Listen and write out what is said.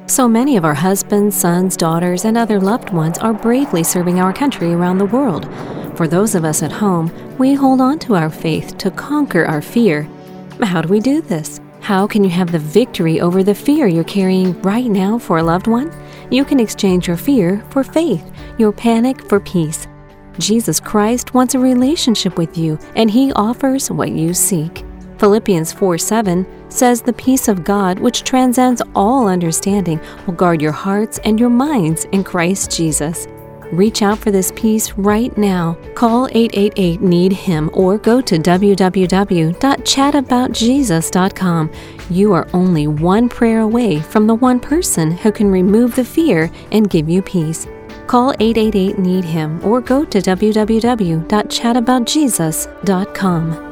So many of our husbands, sons, daughters, and other loved ones are bravely serving our country around the world. For those of us at home, we hold on to our faith to conquer our fear. How do we do this? How can you have the victory over the fear you're carrying right now for a loved one? You can exchange your fear for faith, your panic for peace. Jesus Christ wants a relationship with you, and He offers what you seek. Philippians 4:7 says the peace of God, which transcends all understanding, will guard your hearts and your minds in Christ Jesus. Reach out for this peace right now. Call 888-NEED-HIM or go to www.chataboutjesus.com. You are only one prayer away from the one person who can remove the fear and give you peace. Call 888-NEED-HIM or go to www.chataboutjesus.com.